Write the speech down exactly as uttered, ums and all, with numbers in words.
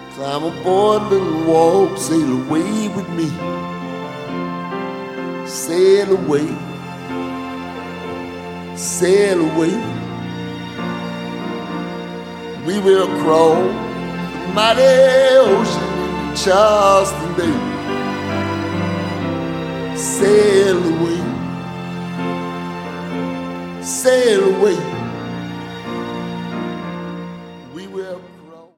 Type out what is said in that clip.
Climb aboard, little walk, sail away with me. Sail away, sail away. We will cross the mighty ocean in Charleston Bay. Sail away.